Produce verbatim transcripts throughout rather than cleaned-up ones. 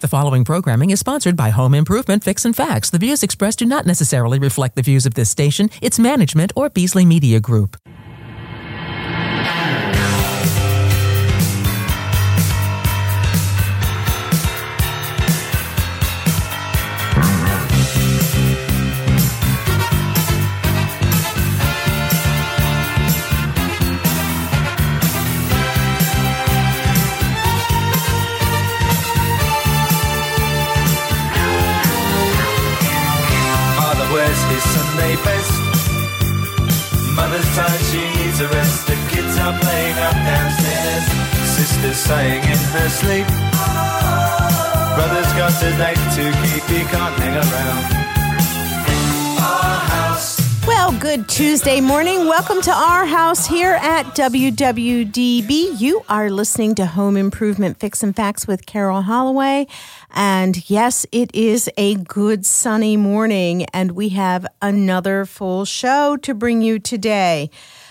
following programming is sponsored by Home Improvement Fix and Facts. The views expressed do not necessarily reflect the views of this station, its management, or Beasley Media Group. Sunday best. Mother's tired, she needs a rest. The kids are playing up downstairs. Sister's sighing in her sleep. Brother's got a date to keep, he can't hang around. Our house. Well, good Tuesday morning. Welcome to Our House here at W W D B. You are listening to Home Improvement Fix and Facts with Carol Holloway. And yes, it is a good sunny morning, and we have another full show to bring you today.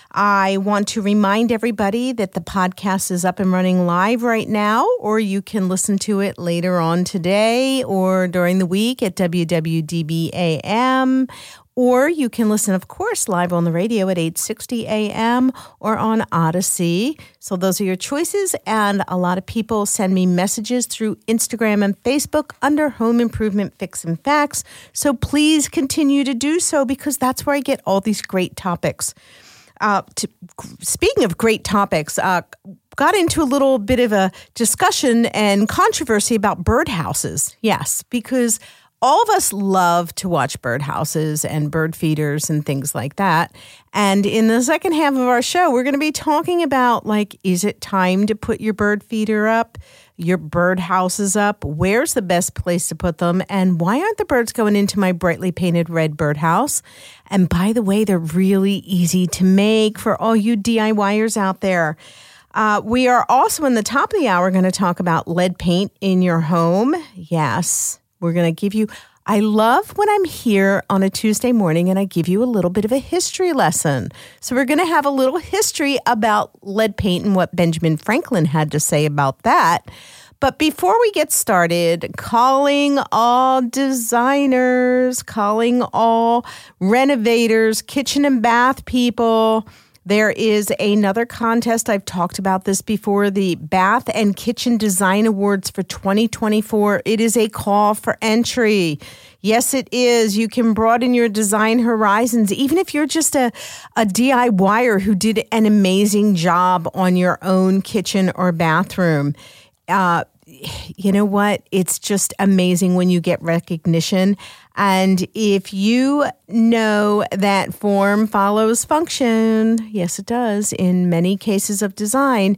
I want to remind everybody that the podcast is up and running live right now, or you can listen to it later on today or during the week at W W D B A M. Or you can listen, of course, live on the radio at eight sixty A M or on Odyssey. So those are your choices. And a lot of people send me messages through Instagram and Facebook under Home Improvement Fix and Facts. So please continue to do so, because that's where I get all these great topics. Uh, to, speaking of great topics, uh, got into a little bit of a discussion and controversy about birdhouses. Yes, because all of us love to watch birdhouses and bird feeders and things like that. And in the second half of our show, we're going to be talking about, like, is it time to put your bird feeder up, your birdhouses up? Where's the best place to put them? And why aren't the birds going into my brightly painted red birdhouse? And by the way, they're really easy to make for all you DIYers out there. Uh, we are also in the top of the hour going to talk about lead paint in your home. Yes. We're going to give you, I love when I'm here on a Tuesday morning and I give you a little bit of a history lesson. So we're going to have a little history about lead paint and what Benjamin Franklin had to say about that. But before we get started, calling all designers, calling all renovators, kitchen and bath people. There is another contest. I've talked about this before, the Bath and Kitchen Design Awards for twenty twenty-four. It is a call for entry. Yes, it is. You can broaden your design horizons, even if you're just a, a DIYer who did an amazing job on your own kitchen or bathroom. Uh, you know what? It's just amazing when you get recognition. And if you know that form follows function, yes, it does in many cases of design,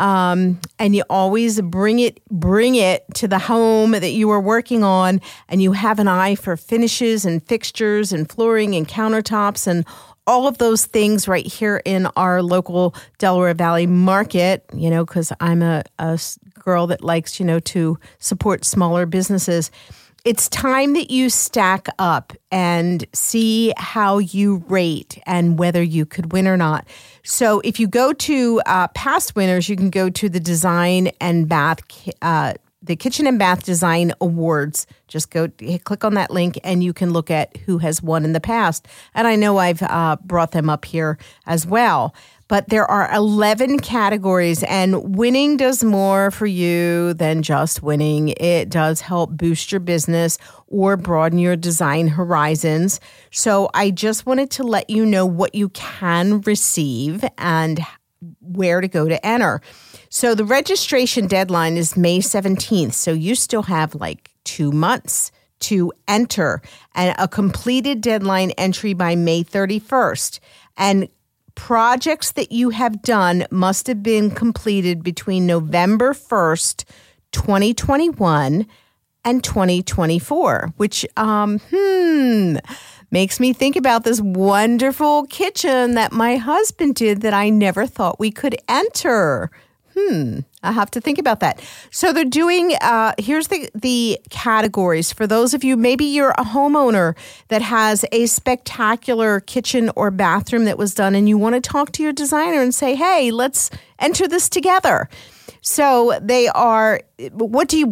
um, and you always bring it, bring it to the home that you are working on, and you have an eye for finishes and fixtures and flooring and countertops and all of those things right here in our local Delaware Valley market, you know, because I'm a, a girl that likes, you know, to support smaller businesses. It's time that you stack up and see how you rate and whether you could win or not. So if you go to uh, past winners, you can go to the Design and Bath, uh, the Kitchen and Bath Design Awards. Just go click on that link and you can look at who has won in the past. And I know I've uh, brought them up here as well. But there are eleven categories, and winning does more for you than just winning. It does help boost your business or broaden your design horizons. So I just wanted to let you know what you can receive and where to go to enter. So the registration deadline is May seventeenth, so you still have like two months to enter, and a completed deadline entry by May thirty-first. And projects that you have done must have been completed between November first, twenty twenty-one and twenty twenty-four, which, um, hmm, makes me think about this wonderful kitchen that my husband did that I never thought we could enter. Hmm, I have to think about that. So they're doing, uh, here's the, the categories. For those of you, maybe you're a homeowner that has a spectacular kitchen or bathroom that was done and you want to talk to your designer and say, hey, let's enter this together. So they are, what do you win?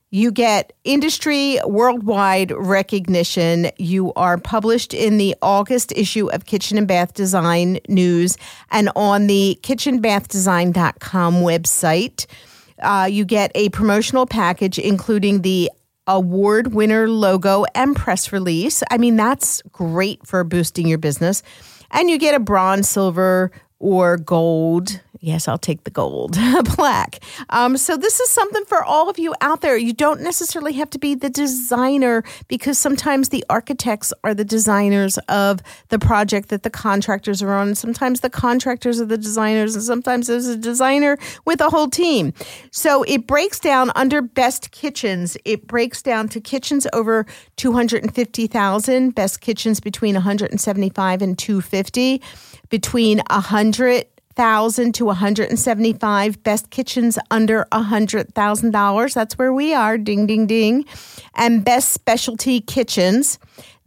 You get industry worldwide recognition. You are published in the August issue of Kitchen and Bath Design News and on the kitchen bath design dot com website. Uh, you get a promotional package including the award winner logo and press release. I mean, that's great for boosting your business. And you get a bronze, silver, or gold. Yes, I'll take the gold plaque. Um, so this is something for all of you out there. You don't necessarily have to be the designer because sometimes the architects are the designers of the project that the contractors are on. And sometimes the contractors are the designers, and sometimes there's a designer with a whole team. So it breaks down under best kitchens. It breaks down to kitchens over two hundred fifty thousand, best kitchens between one hundred seventy-five and two hundred fifty, between one hundred thousand to one hundred seventy-five, best kitchens under one hundred thousand dollars. That's where we are, ding, ding, ding. And best specialty kitchens.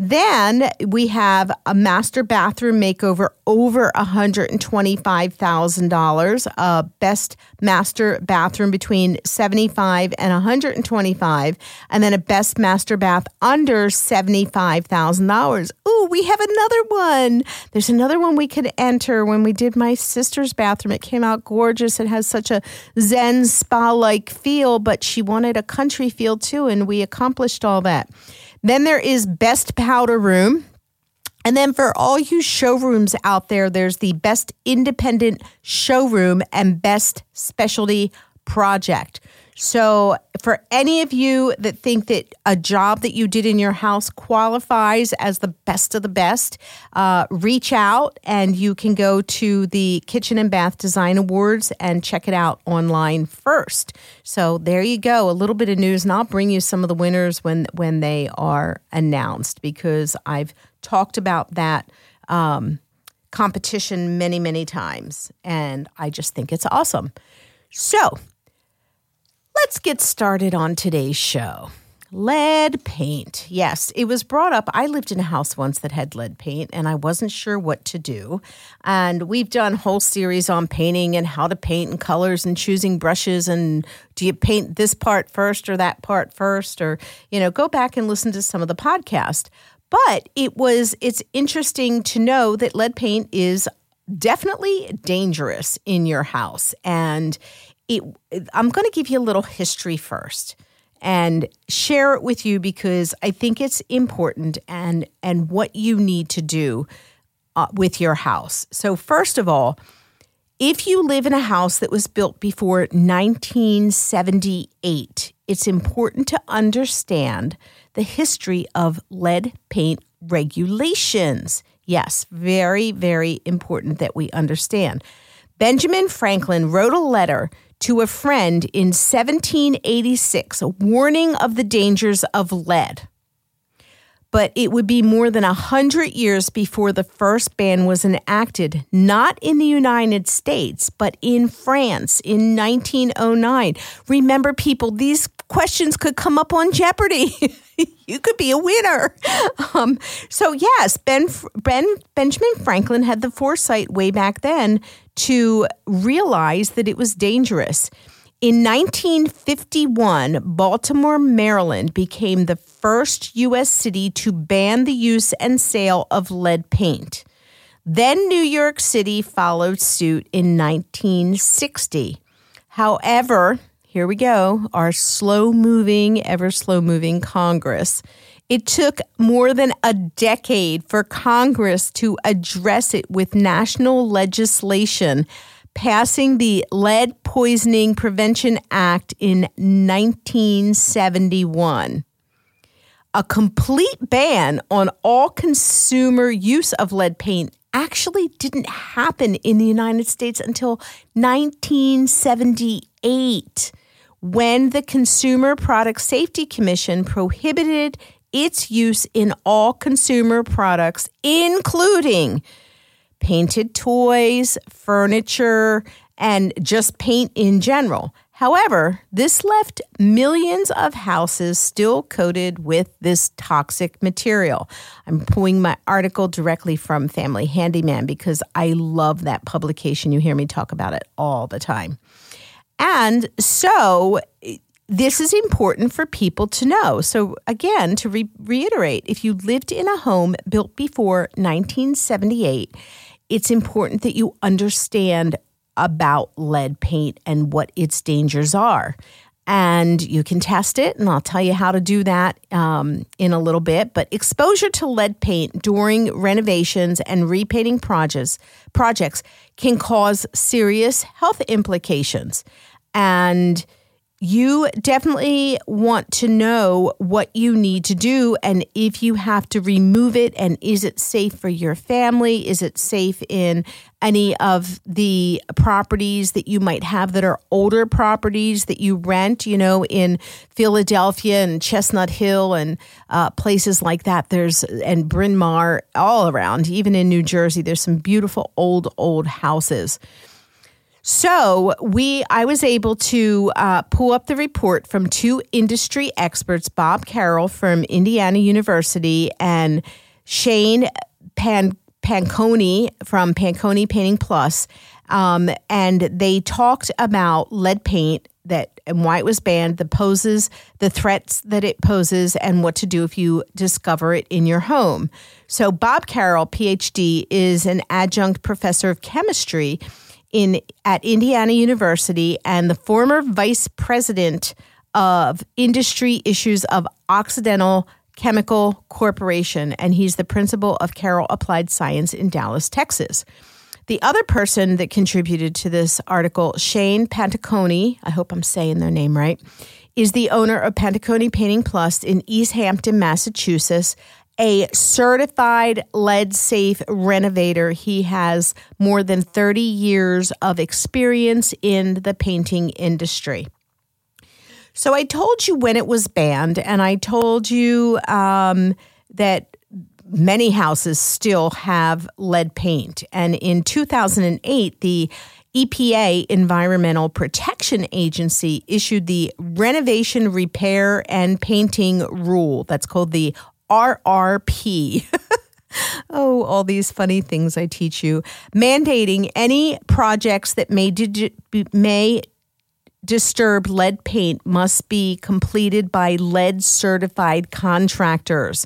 Then we have a master bathroom makeover over one hundred twenty-five thousand dollars, a best master bathroom between seventy-five thousand dollars and one hundred twenty-five thousand dollars, and then a best master bath under seventy-five thousand dollars. Ooh, we have another one. There's another one we could enter. When we did my sister's bathroom, it came out gorgeous. It has such a Zen spa-like feel, but she wanted a country feel too, and we accomplished all that. Then there is Best Powder Room. And then for all you showrooms out there, there's the Best Independent Showroom and Best Specialty Project. So for any of you that think that a job that you did in your house qualifies as the best of the best, uh, reach out and you can go to the Kitchen and Bath Design Awards and check it out online first. So there you go, a little bit of news, and I'll bring you some of the winners when, when they are announced, because I've talked about that um, competition many, many times, and I just think it's awesome. So let's get started on today's show. Lead paint. Yes, it was brought up. I lived in a house once that had lead paint, and I wasn't sure what to do. And we've done whole series on painting and how to paint and colors and choosing brushes, and do you paint this part first or that part first, or, you know, go back and listen to some of the podcast. But it was, it's interesting to know that lead paint is definitely dangerous in your house. And It, I'm going to give you a little history first and share it with you because I think it's important and, and what you need to do uh, with your house. So first of all, if you live in a house that was built before nineteen seventy-eight, it's important to understand the history of lead paint regulations. Yes, very, very important that we understand. Benjamin Franklin wrote a letter to a friend in seventeen eighty-six, a warning of the dangers of lead. But it would be more than one hundred years before the first ban was enacted, not in the United States, but in France in nineteen oh nine. Remember, people, these questions could come up on Jeopardy. You could be a winner. Um, so yes, Ben, Ben Benjamin Franklin had the foresight way back then to realize that it was dangerous. In nineteen fifty-one, Baltimore, Maryland became the first U S city to ban the use and sale of lead paint. Then New York City followed suit in nineteen sixty. However, here we go, our slow-moving, ever slow-moving Congress. It took more than a decade for Congress to address it with national legislation, passing the Lead Poisoning Prevention Act in nineteen seventy-one. A complete ban on all consumer use of lead paint actually didn't happen in the United States until nineteen seventy-eight, when the Consumer Product Safety Commission prohibited its use in all consumer products, including painted toys, furniture, and just paint in general. However, this left millions of houses still coated with this toxic material. I'm pulling my article directly from Family Handyman because I love that publication. You hear me talk about it all the time. And so this is important for people to know. So again, to re- reiterate, if you lived in a home built before nineteen seventy-eight, it's important that you understand about lead paint and what its dangers are. And you can test it, and I'll tell you how to do that um, in a little bit. But exposure to lead paint during renovations and repainting projects, projects can cause serious health implications. And you definitely want to know what you need to do and if you have to remove it, and is it safe for your family? Is it safe in any of the properties that you might have that are older properties that you rent, you know, in Philadelphia and Chestnut Hill and uh, places like that. There's, and Bryn Mawr, all around, even in New Jersey, there's some beautiful old, old houses. So we, I was able to uh, pull up the report from two industry experts, Bob Carroll from Indiana University and Shane Pan, Panconi from Panconi Painting Plus, um, and they talked about lead paint that and why it was banned, the poses, the threats that it poses, and what to do if you discover it in your home. So Bob Carroll, P H D, is an adjunct professor of chemistry in at Indiana University and the former vice president of industry issues of Occidental Chemical Corporation, and he's the principal of Carroll Applied Science in Dallas, Texas. The other person that contributed to this article, Shane Panconi, I hope I'm saying their name right, is the owner of Panconi Painting Plus in East Hampton, Massachusetts, a certified lead-safe renovator. He has more than thirty years of experience in the painting industry. So I told you when it was banned, and I told you um, that many houses still have lead paint. And in two thousand eight, the E P A, Environmental Protection Agency, issued the Renovation, Repair, and Painting Rule. That's called the R R P. Oh, all these funny things I teach you. Mandating any projects that may di- may disturb lead paint must be completed by lead-certified contractors.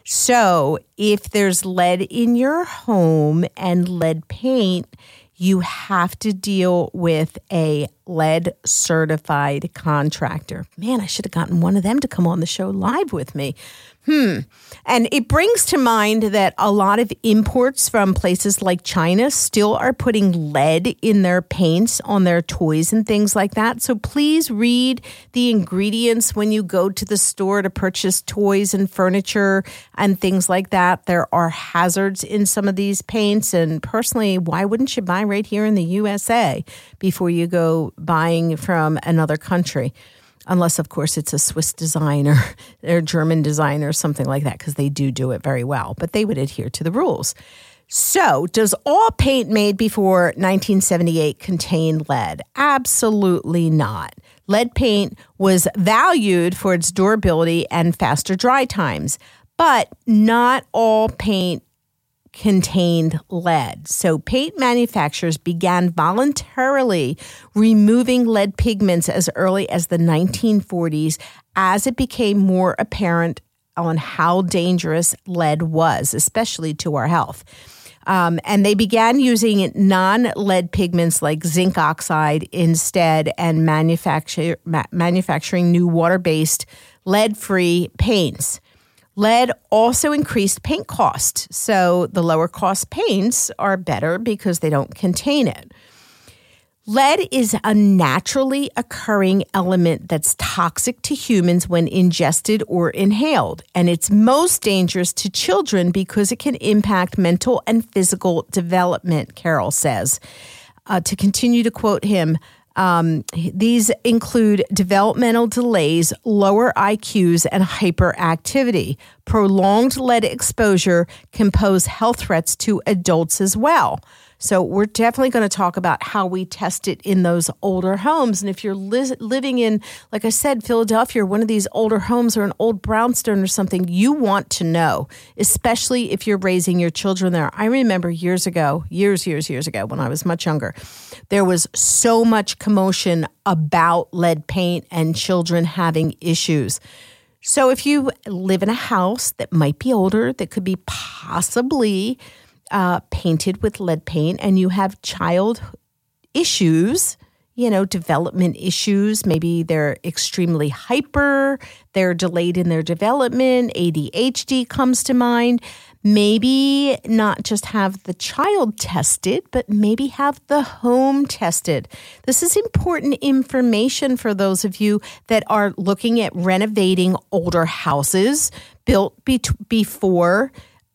So if there's lead in your home and lead paint, you have to deal with a lead-certified contractor. Man, I should have gotten one of them to come on the show live with me. Hmm. And it brings to mind that a lot of imports from places like China still are putting lead in their paints on their toys and things like that. So please read the ingredients when you go to the store to purchase toys and furniture and things like that. There are hazards in some of these paints. And personally, why wouldn't you buy right here in the U S A before you go buying from another country? Unless, of course, it's a Swiss designer or German designer or something like that, because they do do it very well. But they would adhere to the rules. So, does all paint made before nineteen seventy-eight contain lead? Absolutely not. Lead paint was valued for its durability and faster dry times, but not all paint contained lead. So paint manufacturers began voluntarily removing lead pigments as early as the nineteen forties as it became more apparent on how dangerous lead was, especially to our health. Um, and they began using non-lead pigments like zinc oxide instead and manufacture, ma- manufacturing new water-based lead-free paints. Lead also increased paint cost, so the lower cost paints are better because they don't contain it. Lead is a naturally occurring element that's toxic to humans when ingested or inhaled, and it's most dangerous to children because it can impact mental and physical development, Carroll says. Uh, to continue to quote him, Um, these include developmental delays, lower I Qs, and hyperactivity. Prolonged lead exposure can pose health threats to adults as well. So we're definitely going to talk about how we test it in those older homes. And if you're li- living in, like I said, Philadelphia, or one of these older homes or an old brownstone or something, you want to know, especially if you're raising your children there. I remember years ago, years, years, years ago, when I was much younger, there was so much commotion about lead paint and children having issues. So if you live in a house that might be older, that could be possibly uh, painted with lead paint, and you have child issues, you know, development issues, maybe they're extremely hyper, they're delayed in their development, A D H D comes to mind, maybe not just have the child tested, but maybe have the home tested. This is important information for those of you that are looking at renovating older houses built be- before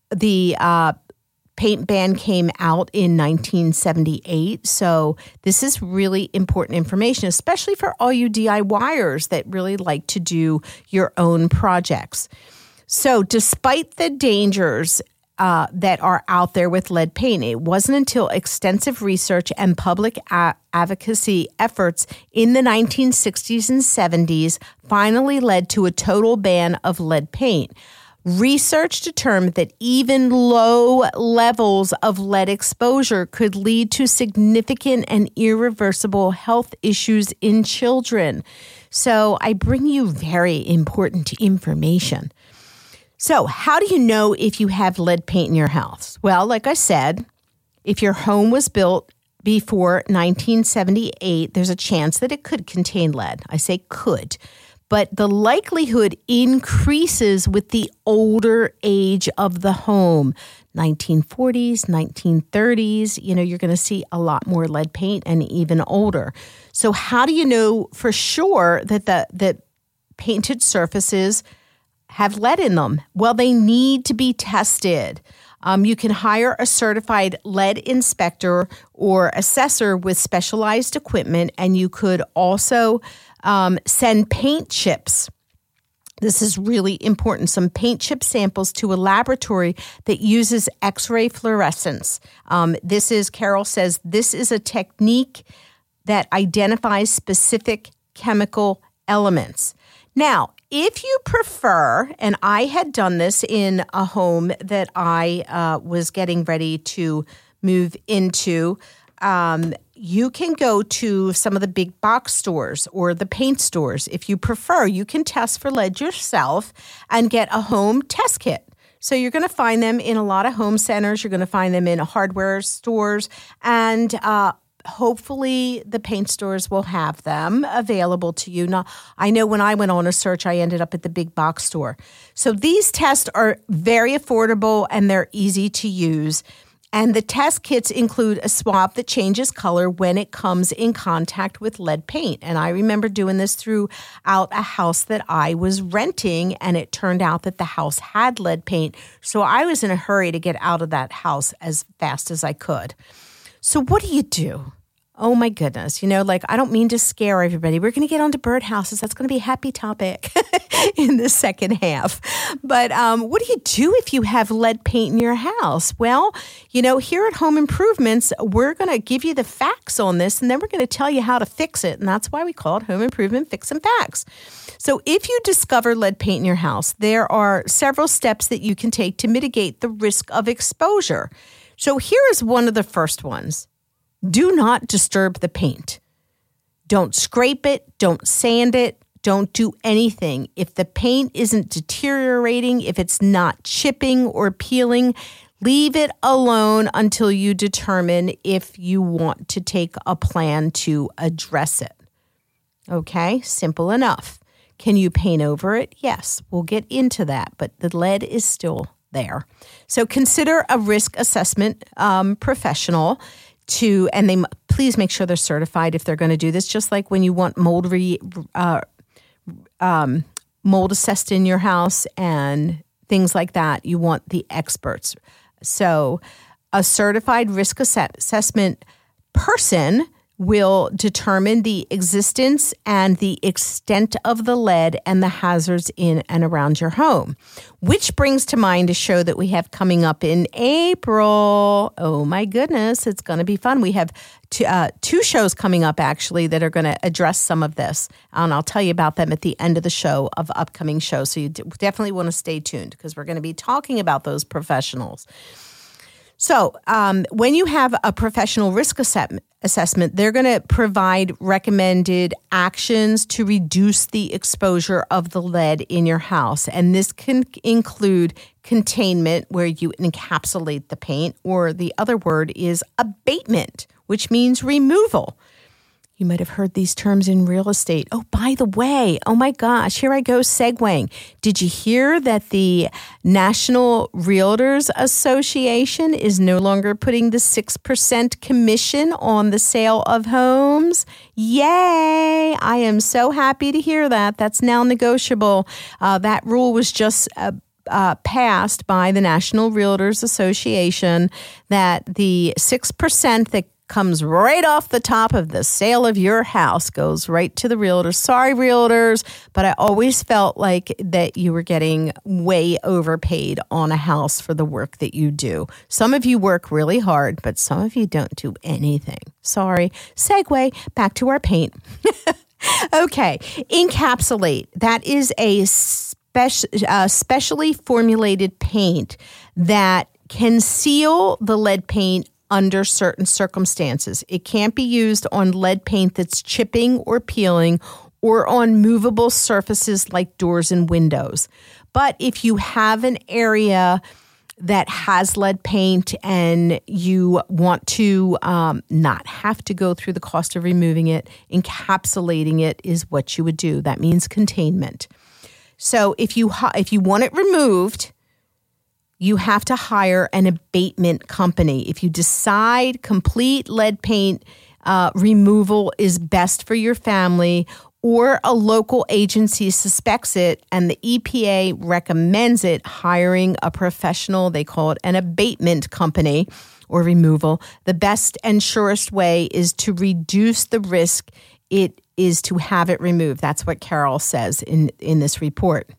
the uh, paint ban came out in nineteen seventy-eight. So this is really important information, especially for all you DIYers that really like to do your own projects. So despite the dangers uh, that are out there with lead paint, it wasn't until extensive research and public a- advocacy efforts in the nineteen sixties and seventies finally led to a total ban of lead paint. Research determined that even low levels of lead exposure could lead to significant and irreversible health issues in children. So I bring you very important information. So how do you know if you have lead paint in your house? Well, like I said, if your home was built before nineteen seventy-eight, there's a chance that it could contain lead. I say could. But the likelihood increases with the older age of the home. nineteen forties, nineteen thirties, you know, you're going to see a lot more lead paint and even older. So how do you know for sure that the that painted surfaces have lead in them? Well, they need to be tested. Um, you can hire a certified lead inspector or assessor with specialized equipment, and you could also um, send paint chips. This is really important. Some paint chip samples to a laboratory that uses X-ray fluorescence. Um, this is, Carol says, this is a technique that identifies specific chemical elements. Now, if you prefer, and I had done this in a home that I uh, was getting ready to move into, um, you can go to some of the big box stores or the paint stores. If you prefer, you can test for lead yourself and get a home test kit. So you're going to find them in a lot of home centers. You're going to find them in hardware stores, and uh hopefully the paint stores will have them available to you. Now, I know when I went on a search, I ended up at the big box store. So these tests are very affordable and they're easy to use. And the test kits include a swab that changes color when it comes in contact with lead paint. And I remember doing this throughout a house that I was renting, and it turned out that the house had lead paint. So I was in a hurry to get out of that house as fast as I could. So what do you do? Oh, my goodness. You know, like, I don't mean to scare everybody. We're going to get onto birdhouses. That's going to be a happy topic in the second half. But um, what do you do if you have lead paint in your house? Well, you know, here at Home Improvements, we're going to give you the facts on this, and then we're going to tell you how to fix it. And that's why we call it Home Improvement Fix and Facts. So if you discover lead paint in your house, there are several steps that you can take to mitigate the risk of exposure. So here is one of the first ones. Do not disturb the paint. Don't scrape it. Don't sand it. Don't do anything. If the paint isn't deteriorating, if it's not chipping or peeling, leave it alone until you determine if you want to take a plan to address it. Okay, simple enough. Can you paint over it? Yes, we'll get into that, but the lead is still there. So consider a risk assessment um, professional to, and they please make sure they're certified if they're going to do this. Just like when you want mold re, uh, um, mold assessed in your house and things like that, you want the experts. So a certified risk ass- assessment person will determine the existence and the extent of the lead and the hazards in and around your home. Which brings to mind a show that we have coming up in April. Oh my goodness, it's going to be fun. We have two, uh, two shows coming up actually that are going to address some of this. And I'll tell you about them at the end of the show of upcoming shows. So you d- definitely want to stay tuned because we're going to be talking about those professionals. So um, when you have a professional risk assessment, assessment, they're going to provide recommended actions to reduce the exposure of the lead in your house. And this can include containment, where you encapsulate the paint, or the other word is abatement, which means removal. You might have heard these terms in real estate. Oh, by the way, oh my gosh, here I go segueing. Did you hear that the National Realtors Association is no longer putting the six percent commission on the sale of homes? Yay! I am so happy to hear that. That's now negotiable. Uh, that rule was just uh, Uh, passed by the National Realtors Association, that the six percent that comes right off the top of the sale of your house goes right to the realtors. Sorry, realtors, but I always felt like that you were getting way overpaid on a house for the work that you do. Some of you work really hard, but some of you don't do anything. Sorry. Segue back to our paint. Okay. Encapsulate. That is a speci- uh, specially formulated paint that can seal the lead paint under certain circumstances. It can't be used on lead paint that's chipping or peeling, or on movable surfaces like doors and windows. But if you have an area that has lead paint and you want to um, not have to go through the cost of removing it, encapsulating it is what you would do. That means containment. So if you if you want it removed, you have to hire an abatement company. If you decide complete lead paint uh, removal is best for your family, or a local agency suspects it and the E P A recommends it, hiring a professional, they call it an abatement company or removal, the best and surest way is to reduce the risk it is to have it removed. That's what Carol says in, in this report.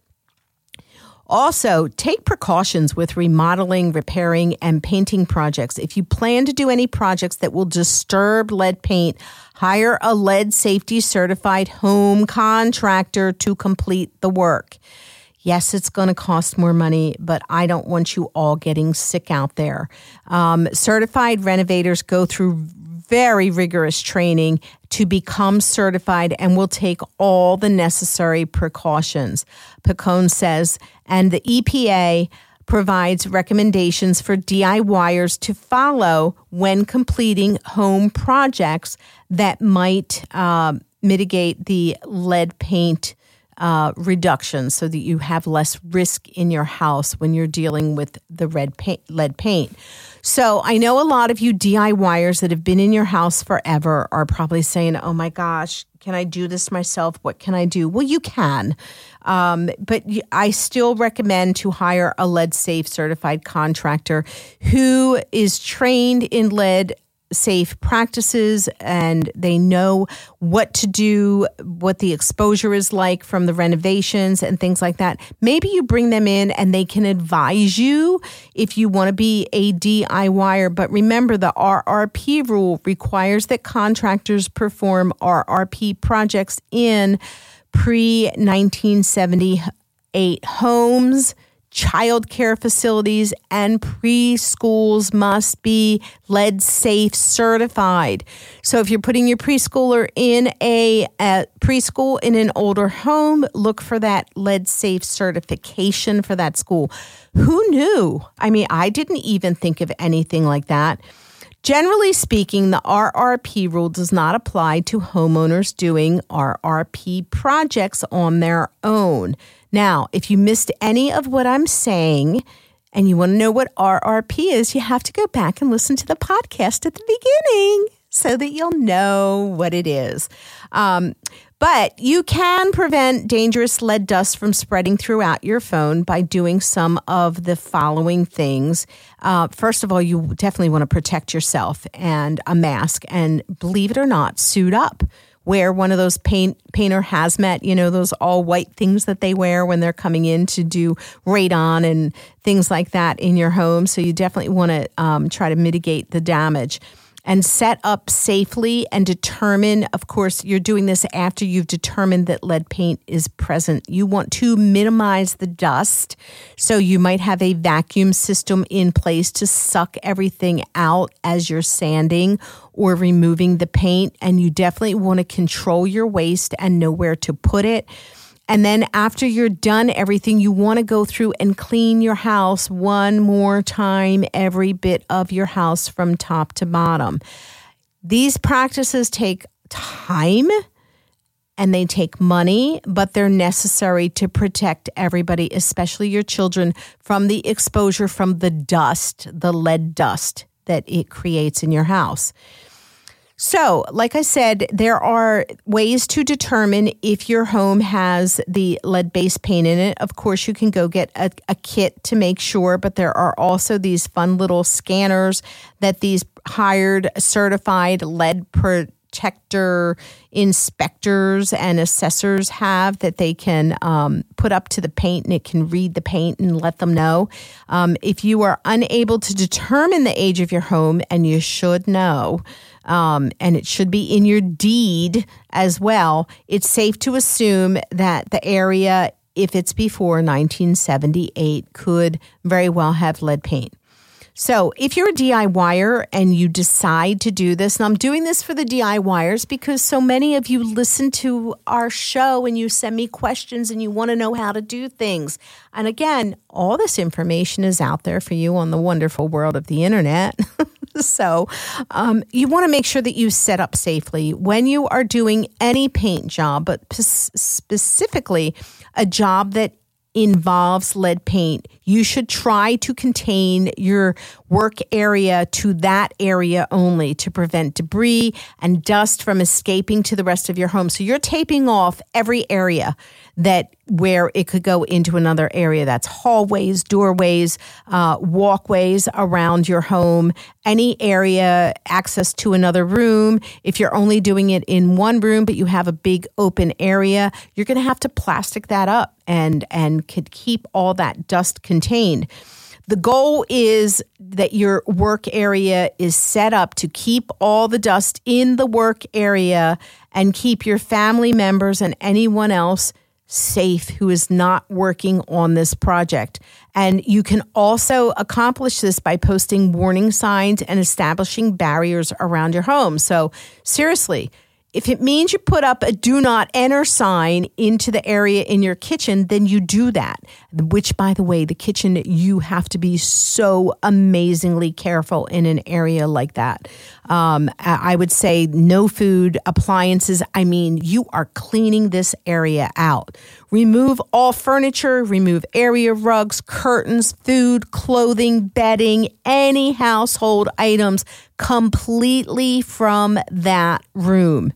Also, take precautions with remodeling, repairing, and painting projects. If you plan to do any projects that will disturb lead paint, hire a lead safety certified home contractor to complete the work. Yes, it's going to cost more money, but I don't want you all getting sick out there. Um, certified renovators go through very rigorous training to become certified and will take all the necessary precautions. Picone says, and the E P A provides recommendations for DIYers to follow when completing home projects that might uh, mitigate the lead paint uh, reduction so that you have less risk in your house when you're dealing with the red paint, lead paint. So I know a lot of you DIYers that have been in your house forever are probably saying, oh my gosh, can I do this myself? What can I do? Well, you can. Um, but I still recommend to hire a lead safe certified contractor who is trained in lead safe practices and they know what to do, what the exposure is like from the renovations and things like that. Maybe you bring them in and they can advise you if you want to be a DIYer. But remember, the R R P rule requires that contractors perform R R P projects in pre nineteen seventy-eight homes. Child care facilities and preschools must be lead safe certified. So if you're putting your preschooler in a, a preschool in an older home, look for that lead safe certification for that school. Who knew? I mean, I didn't even think of anything like that. Generally speaking, the R R P rule does not apply to homeowners doing R R P projects on their own. Now, if you missed any of what I'm saying and you want to know what R R P is, you have to go back and listen to the podcast at the beginning so that you'll know what it is. Um, But you can prevent dangerous lead dust from spreading throughout your phone by doing some of the following things. Uh, first of all, you definitely want to protect yourself and a mask. And believe it or not, suit up. Wear one of those paint, painter hazmat, you know, those all white things that they wear when they're coming in to do radon and things like that in your home. So you definitely want to um, try to mitigate the damage. And set up safely and determine, of course, you're doing this after you've determined that lead paint is present. You want to minimize the dust. So you might have a vacuum system in place to suck everything out as you're sanding or removing the paint. And you definitely want to control your waste and know where to put it. And then after you're done everything, you want to go through and clean your house one more time, every bit of your house from top to bottom. These practices take time and they take money, but they're necessary to protect everybody, especially your children, from the exposure from the dust, the lead dust that it creates in your house. So, like I said, there are ways to determine if your home has the lead-based paint in it. Of course, you can go get a, a kit to make sure, but there are also these fun little scanners that these hired certified lead protector inspectors and assessors have that they can um, put up to the paint, and it can read the paint and let them know. Um, if you are unable to determine the age of your home, and you should know, Um, and it should be in your deed as well, it's safe to assume that the area, if it's before nineteen seventy-eight, could very well have lead paint. So if you're a DIYer and you decide to do this, and I'm doing this for the DIYers because so many of you listen to our show and you send me questions and you want to know how to do things. And again, all this information is out there for you on the wonderful world of the internet. So um, you want to make sure that you set up safely when you are doing any paint job, but p- specifically a job that involves lead paint. You should try to contain your work area to that area only to prevent debris and dust from escaping to the rest of your home. So you're taping off every area that where it could go into another area. That's hallways, doorways, uh, walkways around your home, any area, access to another room. If you're only doing it in one room, but you have a big open area, you're going to have to plastic that up and, and could keep all that dust contained. The goal is that your work area is set up to keep all the dust in the work area and keep your family members and anyone else safe who is not working on this project. And you can also accomplish this by posting warning signs and establishing barriers around your home. So seriously, if it means you put up a do not enter sign into the area in your kitchen, then you do that. Which, by the way, the kitchen, you have to be so amazingly careful in an area like that. Um, I would say no food, appliances. I mean, you are cleaning this area out. Remove all furniture, remove area rugs, curtains, food, clothing, bedding, any household items completely from that room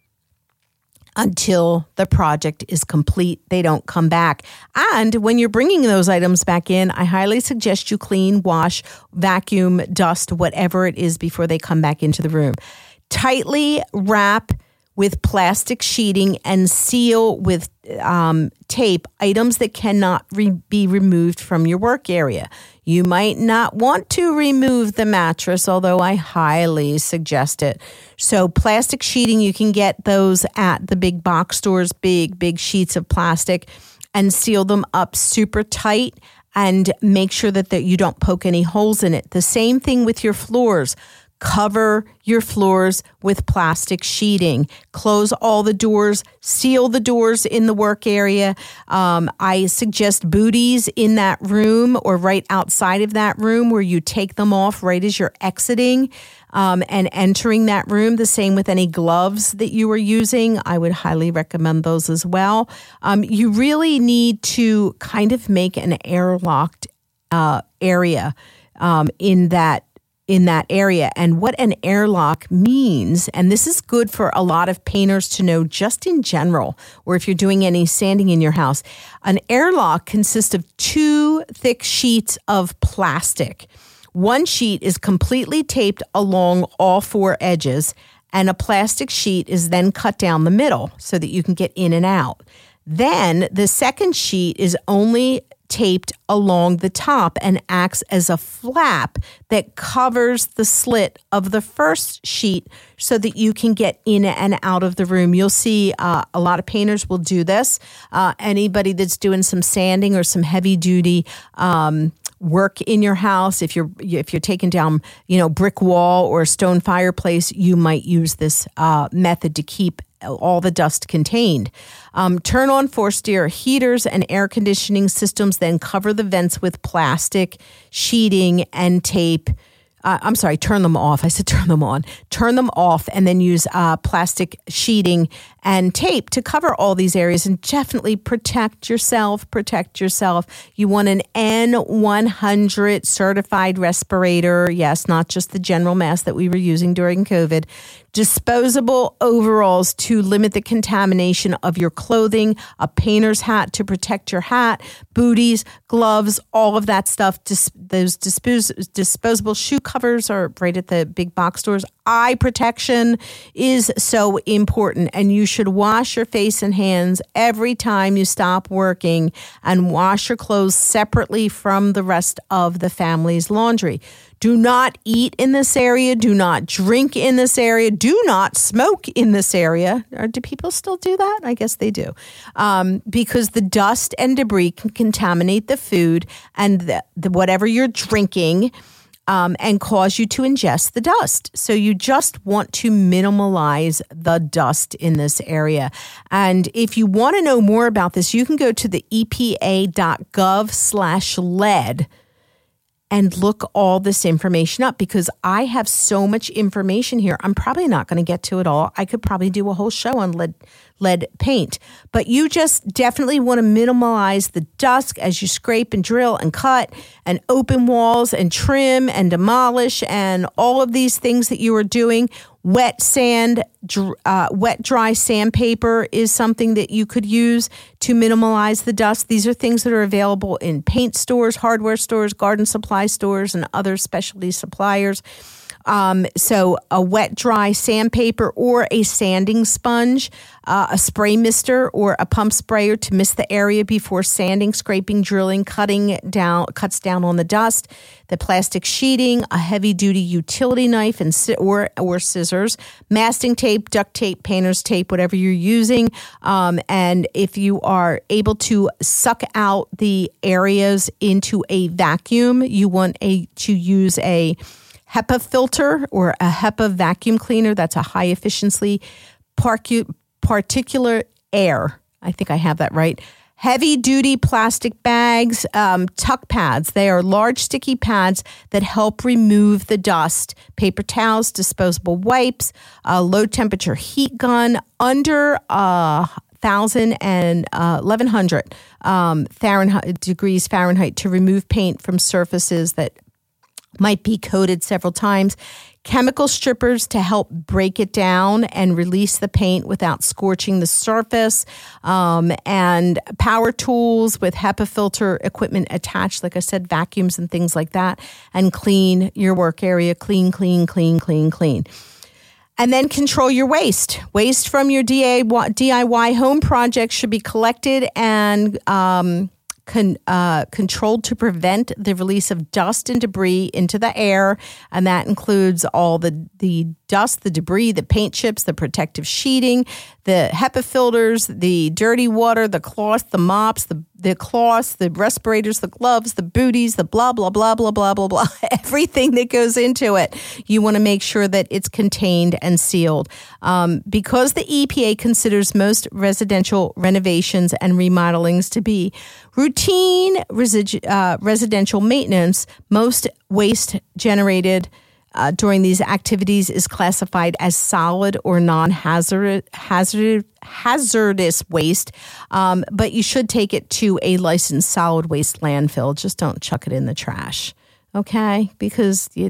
until the project is complete. They don't come back. And when you're bringing those items back in, I highly suggest you clean, wash, vacuum, dust, whatever it is before they come back into the room. Tightly wrap with plastic sheeting and seal with um, tape items that cannot re- be removed from your work area. You might not want to remove the mattress, although I highly suggest it. So plastic sheeting, you can get those at the big box stores, big, big sheets of plastic, and seal them up super tight and make sure that, that you don't poke any holes in it. The same thing with your floors. Cover your floors with plastic sheeting. Close all the doors. Seal the doors in the work area. Um, I suggest booties in that room or right outside of that room where you take them off right as you're exiting um, and entering that room. The same with any gloves that you are using. I would highly recommend those as well. Um, you really need to kind of make an airlocked uh, area um, in that in that area. And what an airlock means, and this is good for a lot of painters to know just in general, or if you're doing any sanding in your house, an airlock consists of two thick sheets of plastic. One sheet is completely taped along all four edges, and a plastic sheet is then cut down the middle so that you can get in and out. Then the second sheet is only taped along the top and acts as a flap that covers the slit of the first sheet so that you can get in and out of the room. You'll see uh, a lot of painters will do this. Uh, anybody that's doing some sanding or some heavy duty um, work in your house, if you're if you're taking down, you know, brick wall or a stone fireplace, you might use this uh, method to keep all the dust contained. Um, turn on forced air heaters and air conditioning systems, then cover the vents with plastic sheeting and tape. Uh, I'm sorry, turn them off. I said turn them on. Turn them off and then use uh, plastic sheeting and tape to cover all these areas, and definitely protect yourself, protect yourself. You want an N one hundred certified respirator. Yes, not just the general mask that we were using during COVID. Disposable overalls to limit the contamination of your clothing, a painter's hat to protect your hat, booties, gloves, all of that stuff. Dis- those dispos- disposable shoe covers are right at the big box stores. Eye protection is so important, and you should wash your face and hands every time you stop working, and wash your clothes separately from the rest of the family's laundry. Do not eat in this area. Do not drink in this area. Do not smoke in this area. Or do people still do that? I guess they do. Um, because the dust and debris can contaminate the food and the, the whatever you're drinking um, and cause you to ingest the dust. So you just want to minimalize the dust in this area. And if you want to know more about this, you can go to the E P A dot gov slash lead and look all this information up, because I have so much information here. I'm probably not going to get to it all. I could probably do a whole show on lead lead paint. But you just definitely want to minimize the dust as you scrape and drill and cut and open walls and trim and demolish and all of these things that you are doing. Wet sand, uh, wet dry sandpaper is something that you could use to minimize the dust. These are things that are available in paint stores, hardware stores, garden supply stores, and other specialty suppliers. Um, so a wet dry sandpaper or a sanding sponge, uh, a spray mister or a pump sprayer to mist the area before sanding, scraping, drilling, cutting down, cuts down on the dust. The plastic sheeting, a heavy duty utility knife and or or scissors, masking tape, duct tape, painter's tape, whatever you're using. Um, and if you are able to suck out the areas into a vacuum, you want a to use a HEPA filter or a HEPA vacuum cleaner. That's a high efficiency parcu- particulate air. I think I have that right. Heavy duty plastic bags, um, tuck pads. They are large sticky pads that help remove the dust. Paper towels, disposable wipes, a low temperature heat gun under uh, thousand and uh, eleven hundred um, Fahrenheit degrees Fahrenheit to remove paint from surfaces that might be coated several times. Chemical strippers to help break it down and release the paint without scorching the surface. Um, and power tools with HEPA filter equipment attached, like I said, vacuums and things like that. And clean your work area. Clean, clean, clean, clean, clean. And then control your waste. Waste from your D I Y home project should be collected and um Con, uh, controlled to prevent the release of dust and debris into the air, and that includes all the, the dust, the debris, the paint chips, the protective sheeting, the HEPA filters, the dirty water, the cloth, the mops, the, the cloths, the respirators, the gloves, the booties, the blah, blah, blah, blah, blah, blah, blah, everything that goes into it. You want to make sure that it's contained and sealed. Um, because the E P A considers most residential renovations and remodelings to be routine residu- uh, residential maintenance, most waste generated Uh, during these activities is classified as solid or non-hazardous hazard, hazardous waste, um, but you should take it to a licensed solid waste landfill. Just don't chuck it in the trash, okay? Because you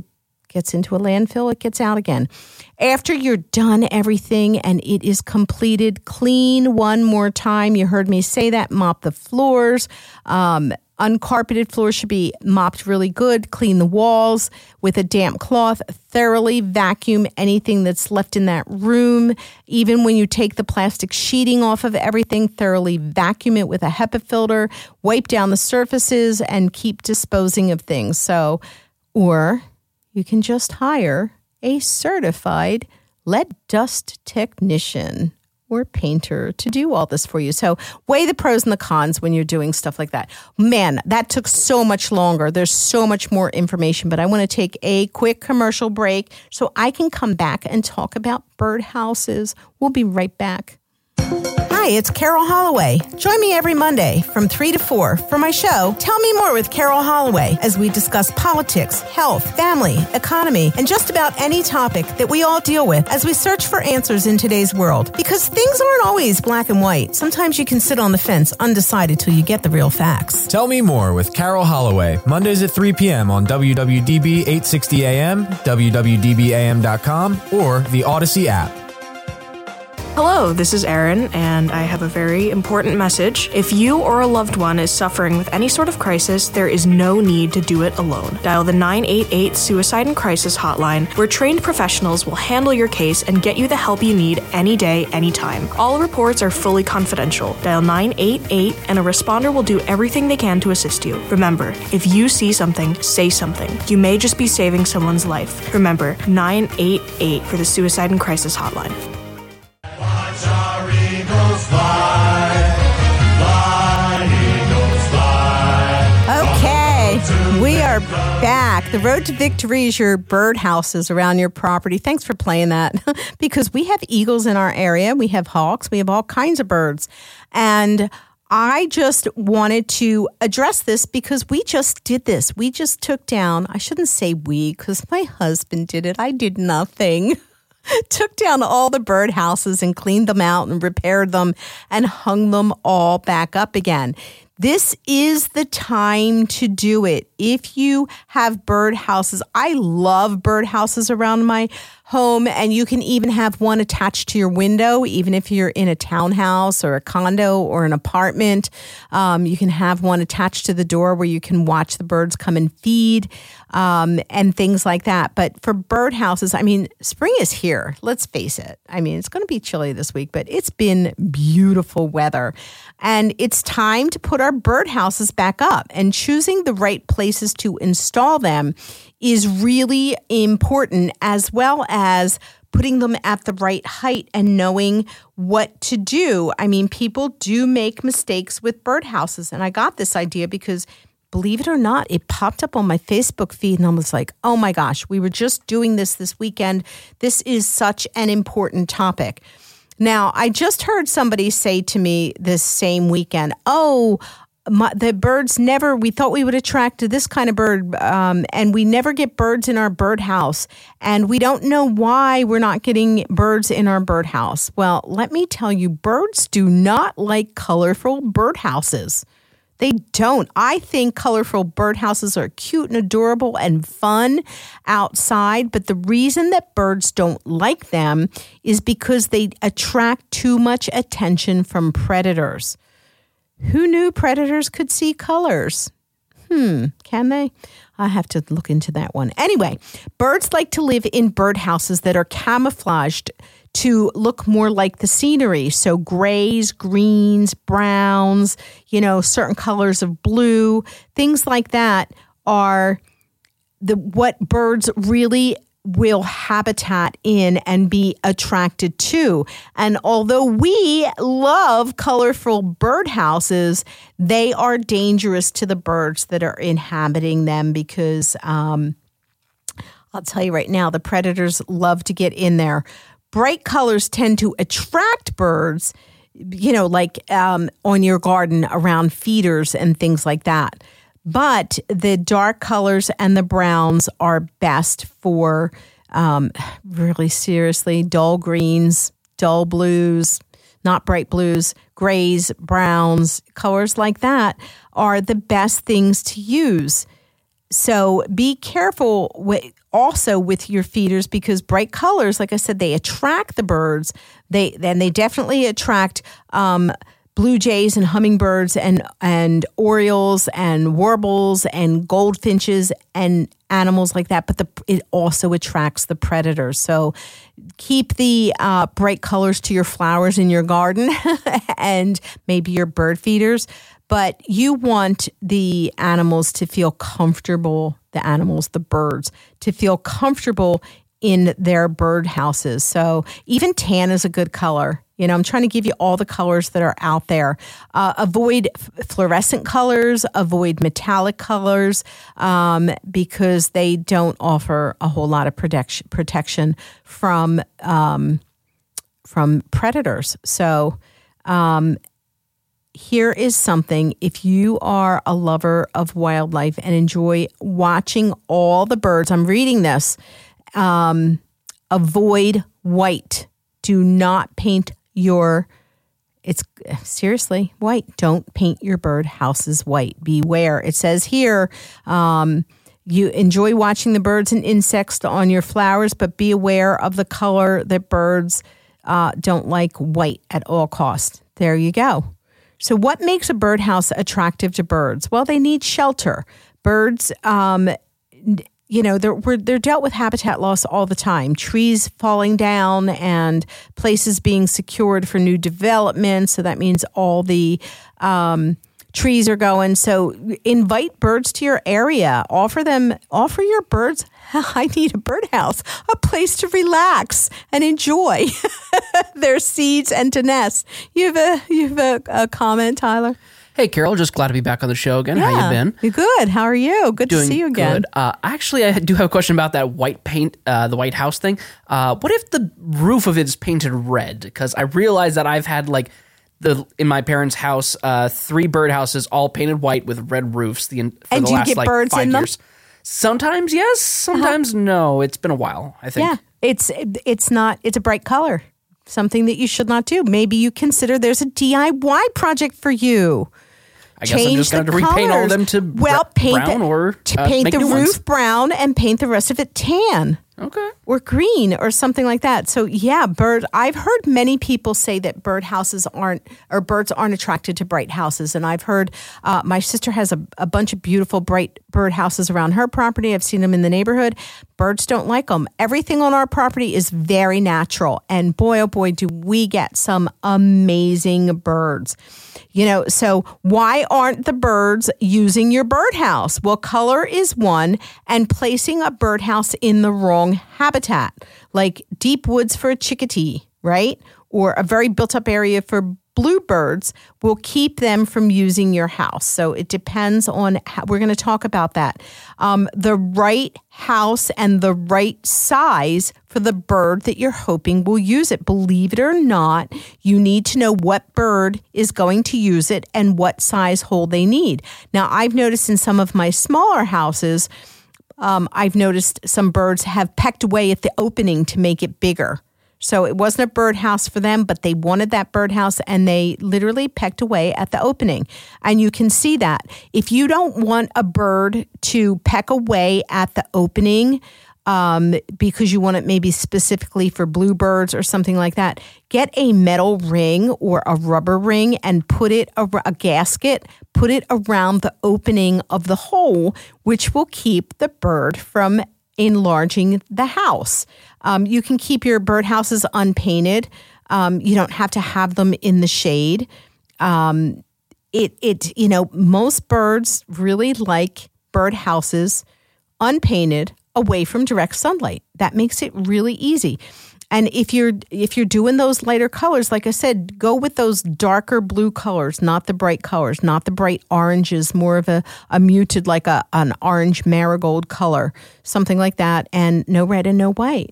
gets into a landfill, it gets out again. After you're done everything and it is completed, clean one more time. You heard me say that. Mop the floors. Um, uncarpeted floors should be mopped really good. Clean the walls with a damp cloth. Thoroughly vacuum anything that's left in that room. Even when you take the plastic sheeting off of everything, thoroughly vacuum it with a HEPA filter. Wipe down the surfaces and keep disposing of things. So, or you can just hire a certified lead dust technician or painter to do all this for you. So weigh the pros and the cons when you're doing stuff like that. Man, that took so much longer. There's so much more information, but I want to take a quick commercial break so I can come back and talk about birdhouses. We'll be right back. Hi, it's Carol Holloway. Join me every Monday from three to four for my show, Tell Me More with Carol Holloway, as we discuss politics, health, family, economy, and just about any topic that we all deal with as we search for answers in today's world. Because things aren't always black and white. Sometimes you can sit on the fence undecided till you get the real facts. Tell Me More with Carol Holloway, Mondays at three p.m. on W W D B eight sixty A M, W W D B A M dot com, or the Odyssey app. Hello, this is Erin, and I have a very important message. If you or a loved one is suffering with any sort of crisis, there is no need to do it alone. Dial the nine eight eight Suicide and Crisis hotline, where trained professionals will handle your case and get you the help you need any day, anytime. All reports are fully confidential. Dial nine eight eight, and a responder will do everything they can to assist you. Remember, if you see something, say something. You may just be saving someone's life. Remember, nine eight eight for the Suicide and Crisis hotline. Okay, we are back. The road to victory is your birdhouses around your property. Thanks for playing that, because we have eagles in our area. We have hawks. We have all kinds of birds. And I just wanted to address this because we just did this. We just took down, I shouldn't say we, because my husband did it. I did nothing. Took down all the birdhouses and cleaned them out and repaired them and hung them all back up again. This is the time to do it. If you have birdhouses, I love birdhouses around my home, and you can even have one attached to your window, even if you're in a townhouse or a condo or an apartment. Um, you can have one attached to the door where you can watch the birds come and feed um, and things like that. But for birdhouses, I mean, spring is here. Let's face it. I mean, it's going to be chilly this week, but it's been beautiful weather. And it's time to put our birdhouses back up, and choosing the right places to install them is really important, as well as putting them at the right height and knowing what to do. I mean, people do make mistakes with birdhouses, and I got this idea because, believe it or not, it popped up on my Facebook feed, and I was like, oh my gosh, we were just doing this this weekend. This is such an important topic. Now, I just heard somebody say to me this same weekend, oh, My, the birds never, we thought we would attract this kind of bird, um, and we never get birds in our birdhouse, and we don't know why we're not getting birds in our birdhouse. Well, let me tell you, birds do not like colorful birdhouses. They don't. I think colorful birdhouses are cute and adorable and fun outside, but the reason that birds don't like them is because they attract too much attention from predators. Who knew predators could see colors? Hmm, can they? I have to look into that one. Anyway, birds like to live in birdhouses that are camouflaged to look more like the scenery. So grays, greens, browns, you know, certain colors of blue, things like that are the what birds really will habitat in and be attracted to. And although we love colorful birdhouses, they are dangerous to the birds that are inhabiting them because um, I'll tell you right now, the predators love to get in there. Bright colors tend to attract birds, you know, like um, on your garden around feeders and things like that. But the dark colors and the browns are best for um, really seriously dull greens, dull blues, not bright blues, grays, browns, colors like that are the best things to use. So be careful with also with your feeders, because bright colors, like I said, they attract the birds. They and they definitely attract um, blue jays and hummingbirds and and orioles and warbles and goldfinches and animals like that. But the, it also attracts the predators. So keep the uh, bright colors to your flowers in your garden and maybe your bird feeders. But you want the animals to feel comfortable, the animals, the birds, to feel comfortable in their bird houses. So even tan is a good color. You know, I'm trying to give you all the colors that are out there. Uh, avoid f- fluorescent colors, avoid metallic colors, um, because they don't offer a whole lot of protection protection from um, from predators. So um, here is something, if you are a lover of wildlife and enjoy watching all the birds, I'm reading this, um, avoid white. Do not paint your, it's seriously white. Don't paint your bird houses white. Beware. It says here, um, you enjoy watching the birds and insects on your flowers, but be aware of the color that birds uh, don't like, white at all costs. There you go. So what makes a birdhouse attractive to birds? Well, they need shelter. Birds, um, you know, they're we're, they're dealt with habitat loss all the time. Trees falling down and places being secured for new development. So that means all the um, trees are going. So invite birds to your area. Offer them, offer your birds, I need a birdhouse, a place to relax and enjoy their seeds and to nest. You have a you have a, a comment, Tyler? Hey, Carol, just glad to be back on the show again. Yeah, How you been? You're good. How are you? Good Doing to see you again. Good. Uh, actually, I do have a question about that white paint, uh, the white house thing. Uh, what if the roof of it is painted red? Because I realize that I've had like the in my parents' house uh, three birdhouses all painted white with red roofs. The for and the do you last get like birds five in them? years. Sometimes yes, sometimes uh-huh. no. It's been a while, I think. Yeah, it's it's not. It's a bright color. Something that you should not do. Maybe you consider there's a D I Y project for you. I guess Change I'm just going to repaint all of them to well, paint brown the, or to uh, paint make the new roof ones. brown and paint the rest of it tan. Okay. Or green or something like that. So yeah, bird. I've heard many people say that bird houses aren't, or birds aren't attracted to bright houses. And I've heard uh, my sister has a, a bunch of beautiful bright bird houses around her property. I've seen them in the neighborhood. Birds don't like them. Everything on our property is very natural. And boy, oh boy, do we get some amazing birds. You know, so why aren't the birds using your birdhouse? Well, color is one, and placing a birdhouse in the wrong habitat, like deep woods for a chickadee, right? Or a very built-up area for bluebirds will keep them from using your house. So it depends on how, we're going to talk about that. Um, the right house and the right size for the bird that you're hoping will use it. Believe it or not, you need to know what bird is going to use it and what size hole they need. Now, I've noticed in some of my smaller houses, um, I've noticed some birds have pecked away at the opening to make it bigger. So it wasn't a birdhouse for them, but they wanted that birdhouse and they literally pecked away at the opening. And you can see that. If you don't want a bird to peck away at the opening um, because you want it maybe specifically for bluebirds or something like that, get a metal ring or a rubber ring and put it, a, a gasket, put it around the opening of the hole, which will keep the bird from enlarging the house. Um, you can keep your birdhouses unpainted. Um, you don't have to have them in the shade. Um, it, it, you know, most birds really like birdhouses unpainted away from direct sunlight. That makes it really easy. And if you're if you're doing those lighter colors, like I said, go with those darker blue colors, not the bright colors, not the bright oranges, more of a, a muted, like a an orange marigold color, something like that, and no red and no white.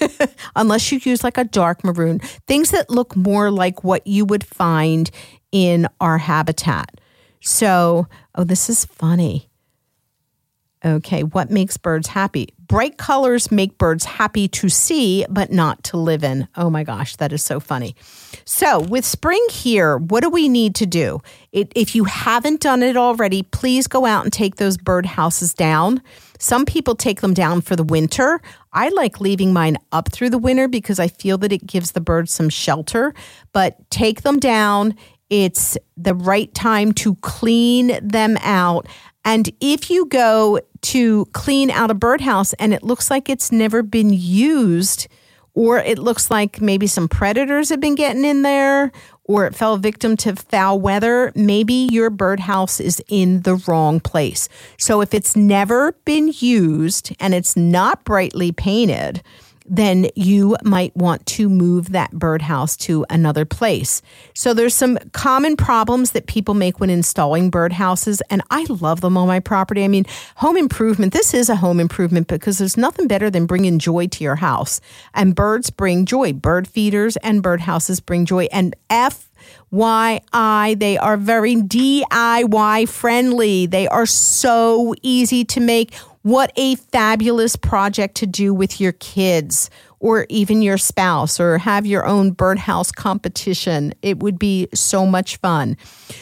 Unless you use like a dark maroon, things that look more like what you would find in our habitat. So, oh, this is funny. Okay, what makes birds happy? Bright colors make birds happy to see, but not to live in. Oh my gosh, that is so funny. So with spring here, what do we need to do? It, if you haven't done it already, please go out and take those bird houses down. Some people take them down for the winter. I like leaving mine up through the winter because I feel that it gives the birds some shelter, but take them down. It's the right time to clean them out. And if you go to clean out a birdhouse and it looks like it's never been used, or it looks like maybe some predators have been getting in there, or it fell victim to foul weather, maybe your birdhouse is in the wrong place. So if it's never been used and it's not brightly painted, then you might want to move that birdhouse to another place. So there's some common problems that people make when installing birdhouses, and I love them on my property. I mean, home improvement, this is a home improvement because there's nothing better than bringing joy to your house. And birds bring joy. Bird feeders and birdhouses bring joy. And F Y I, they are very D I Y friendly. They are so easy to make. What a fabulous project to do with your kids or even your spouse, or have your own birdhouse competition. It would be so much fun.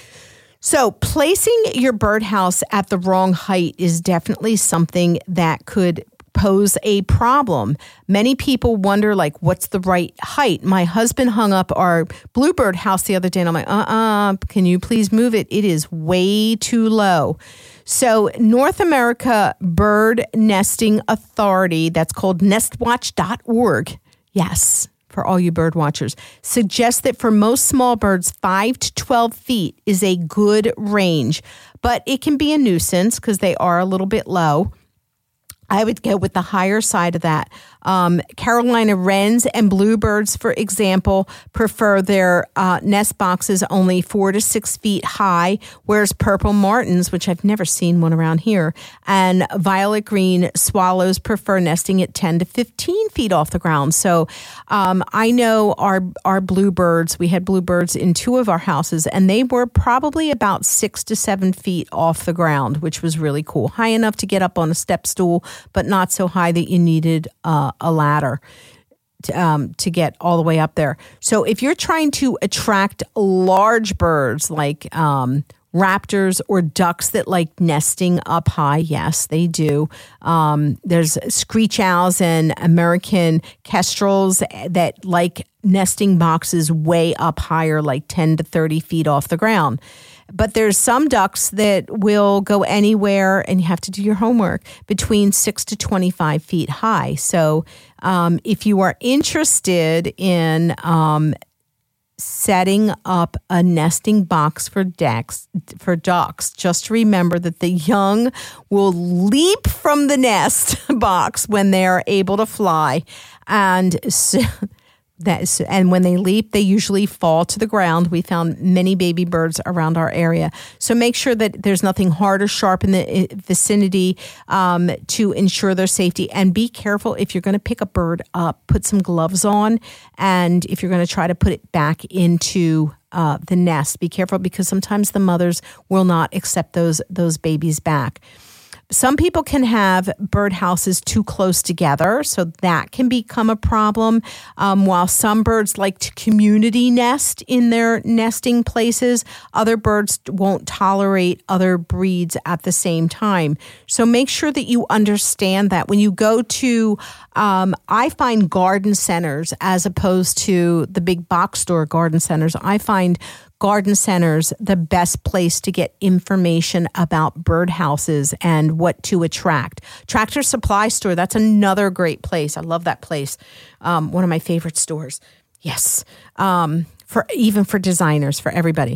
So placing your birdhouse at the wrong height is definitely something that could pose a problem. Many people wonder, like, what's the right height? My husband hung up our bluebird house the other day, and I'm like, uh-uh, can you please move it? It is way too low. So North America Bird Nesting Authority, that's called nest watch dot org, yes, for all you bird watchers, suggests that for most small birds, five to twelve feet is a good range, but it can be a nuisance because they are a little bit low. I would go with the higher side of that. Um, Carolina wrens and bluebirds, for example, prefer their uh, nest boxes only four to six feet high, whereas purple martins, which I've never seen one around here, and violet green swallows prefer nesting at ten to fifteen feet off the ground. So um, I know our our bluebirds, we had bluebirds in two of our houses, and they were probably about six to seven feet off the ground, which was really cool. High enough to get up on a step stool, but not so high that you needed uh, a ladder to, um, to get all the way up there. So if you're trying to attract large birds like um, raptors or ducks that like nesting up high, yes, they do. Um, there's screech owls and American kestrels that like nesting boxes way up higher, like ten to thirty feet off the ground. But there's some ducks that will go anywhere, and you have to do your homework, between six to twenty-five feet high. So um, if you are interested in um, setting up a nesting box for ducks, for ducks, just remember that the young will leap from the nest box when they are able to fly. And so, That's, and when they leap, they usually fall to the ground. We found many baby birds around our area. So make sure that there's nothing hard or sharp in the vicinity um, to ensure their safety. And be careful if you're going to pick a bird up, put some gloves on. And if you're going to try to put it back into uh, the nest, be careful because sometimes the mothers will not accept those those babies back. Some people can have birdhouses too close together, so that can become a problem. Um, while some birds like to community nest in their nesting places, other birds won't tolerate other breeds at the same time. So make sure that you understand that. When you go to, um, I find garden centers as opposed to the big box store garden centers, I find garden centers the best place to get information about birdhouses and what to attract. Tractor Supply Store, that's another great place. I love that place. Um, one of my favorite stores. Yes. Um, for even for designers, for everybody.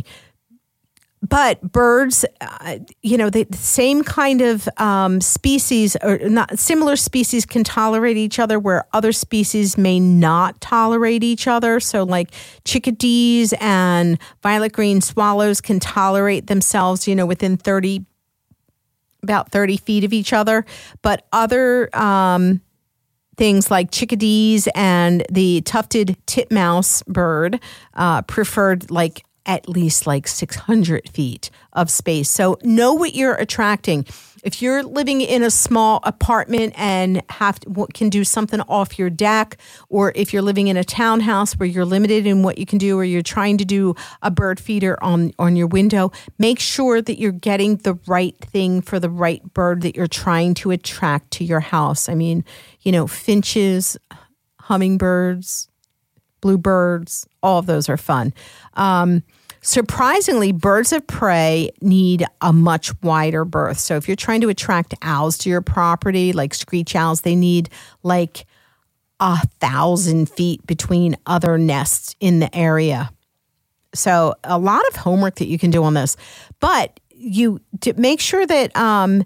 But birds, uh, you know, the same kind of um, species or not similar species can tolerate each other where other species may not tolerate each other. So like chickadees and violet green swallows can tolerate themselves, you know, within thirty, about thirty feet of each other. But other um, things like chickadees and the tufted titmouse bird uh, preferred like at least like six hundred feet of space. So know what you're attracting. If you're living in a small apartment and have to, can do something off your deck, or if you're living in a townhouse where you're limited in what you can do, or you're trying to do a bird feeder on, on your window, make sure that you're getting the right thing for the right bird that you're trying to attract to your house. I mean, you know, finches, hummingbirds, bluebirds, all of those are fun. Um, Surprisingly, birds of prey need a much wider berth. So if you're trying to attract owls to your property, like screech owls, they need like a thousand feet between other nests in the area. So a lot of homework that you can do on this. But you to make sure that um,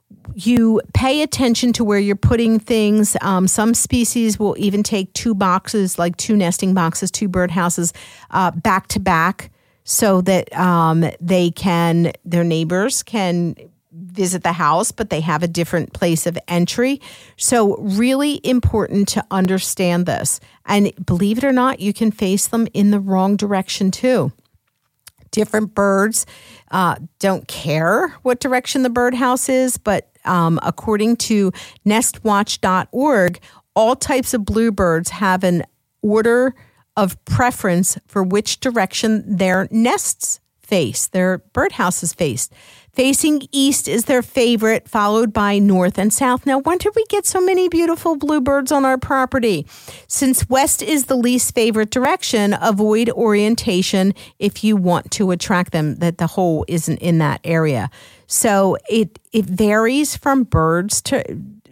you pay attention to where you're putting things. Um, some species will even take two boxes, like two nesting boxes, two birdhouses, uh, back to back, so that um, they can, their neighbors can visit the house, but they have a different place of entry. So really important to understand this. And believe it or not, you can face them in the wrong direction too. Different birds uh, don't care what direction the birdhouse is, but um, according to nest watch dot org, all types of bluebirds have an order of preference for which direction their nests face, their birdhouses face. Facing east is their favorite, followed by north and south. Now, when did we get so many beautiful bluebirds on our property? Since west is the least favorite direction, avoid orientation if you want to attract them, that the hole isn't in that area. So it it varies from birds to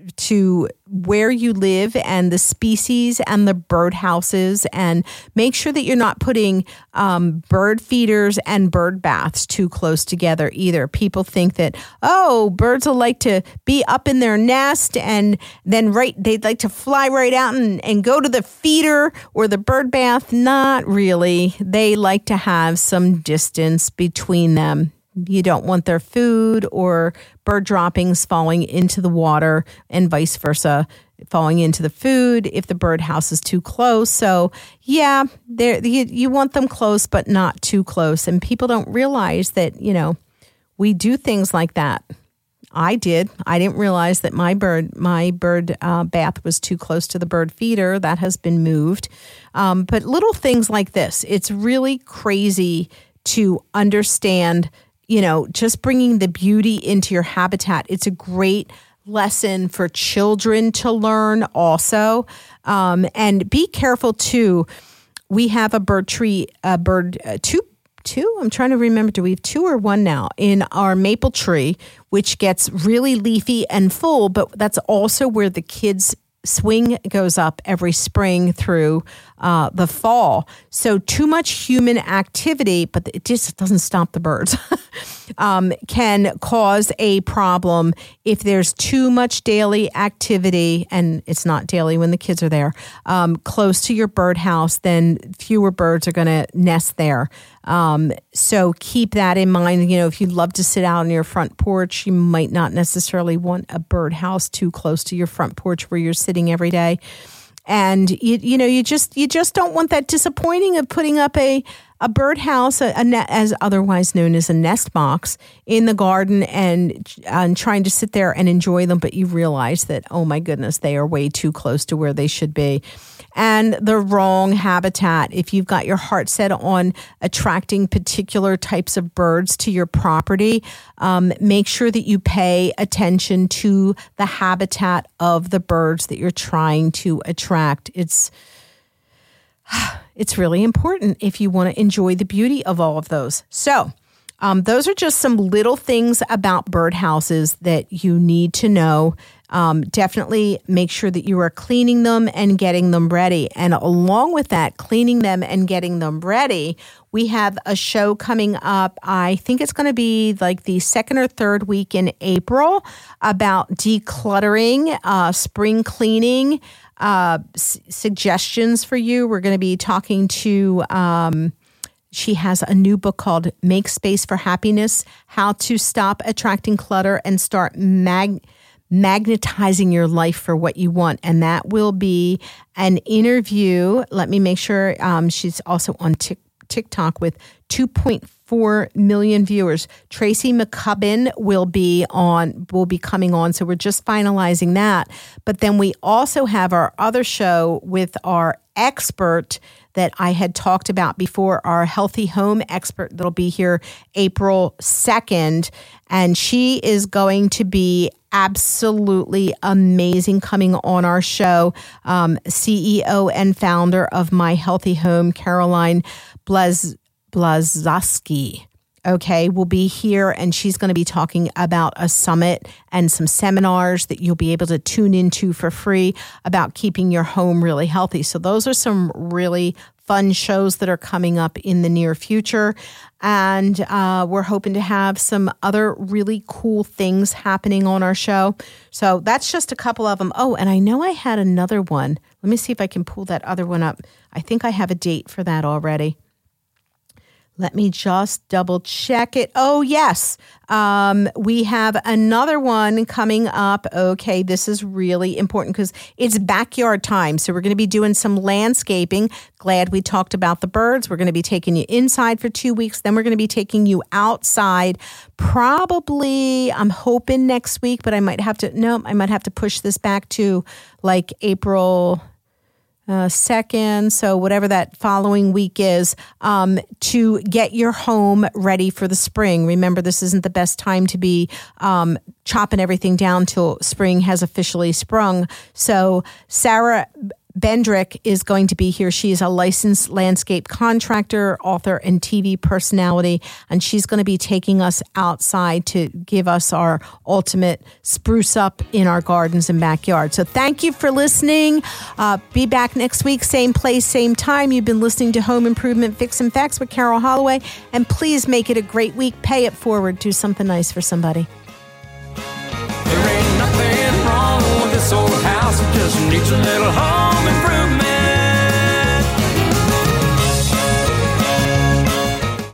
to where you live and the species and the bird houses, and make sure that you're not putting um, bird feeders and bird baths too close together either. People think that, oh, birds will like to be up in their nest and then right they'd like to fly right out and, and go to the feeder or the bird bath. Not really. They like to have some distance between them. You don't want their food or bird droppings falling into the water and vice versa, falling into the food if the birdhouse is too close. So yeah, you, you want them close, but not too close. And people don't realize that, you know, we do things like that. I did. I didn't realize that my bird, my bird uh, bath was too close to the bird feeder. That has been moved. Um, but little things like this, it's really crazy to understand, you know, just bringing the beauty into your habitat. It's a great lesson for children to learn also. Um, and be careful too. We have a bird tree, a bird, uh, two, two, I'm trying to remember, do we have two or one now in our maple tree, which gets really leafy and full, but that's also where the kids swing goes up every spring through uh, the fall. So too much human activity, but it just doesn't stop the birds, um, can cause a problem if there's too much daily activity, and it's not daily when the kids are there, um, close to your birdhouse, then fewer birds are going to nest there. Um, so keep that in mind. You know, if you love to sit out on your front porch, you might not necessarily want a birdhouse too close to your front porch where you're sitting every day. And you you know, you just you just don't want that disappointing of putting up a a birdhouse, a, a ne- as otherwise known as a nest box, in the garden and and trying to sit there and enjoy them, but you realize that, oh my goodness, they are way too close to where they should be. And the wrong habitat. If you've got your heart set on attracting particular types of birds to your property, um, make sure that you pay attention to the habitat of the birds that you're trying to attract. It's It's really important if you want to enjoy the beauty of all of those. So um, those are just some little things about birdhouses that you need to know. Um, definitely make sure that you are cleaning them and getting them ready. And along with that, cleaning them and getting them ready, we have a show coming up. I think it's going to be like the second or third week in April about decluttering, uh, spring cleaning, uh, s- suggestions for you. We're going to be talking to, um, she has a new book called Make Space for Happiness, How to Stop Attracting Clutter and Start Mag- Magnetizing Your Life for What You Want. And that will be an interview. Let me make sure um, she's also on TikTok. TikTok with two point four million viewers. Tracy McCubbin will be on, will be coming on. So we're just finalizing that. But then we also have our other show with our expert that I had talked about before, our healthy home expert that'll be here April second. And she is going to be absolutely amazing coming on our show. Um, C E O and founder of My Healthy Home, Caroline Blaz- Blazowski. Okay, will be here, and she's going to be talking about a summit and some seminars that you'll be able to tune into for free about keeping your home really healthy. So those are some really fun shows that are coming up in the near future. And uh, we're hoping to have some other really cool things happening on our show. So that's just a couple of them. Oh, and I know I had another one. Let me see if I can pull that other one up. I think I have a date for that already. Let me just double check it. Oh, yes. Um, we have another one coming up. Okay, this is really important because it's backyard time. So we're going to be doing some landscaping. Glad we talked about the birds. We're going to be taking you inside for two weeks. Then we're going to be taking you outside. Probably, I'm hoping next week, but I might have to, no, I might have to push this back to like April Uh, second, so whatever that following week is, um, to get your home ready for the spring. Remember, this isn't the best time to be um, chopping everything down till spring has officially sprung. So Sarah Bendrick is going to be here. She is a licensed landscape contractor, author, and T V personality, and she's going to be taking us outside to give us our ultimate spruce up in our gardens and backyard. So thank you for listening. Uh, be back next week, same place, same time. You've been listening to Home Improvement Fix and Facts with Carol Holloway, and please make it a great week. Pay it forward. Do something nice for somebody. There ain't nothing wrong with this old house. It just needs a little home improvement.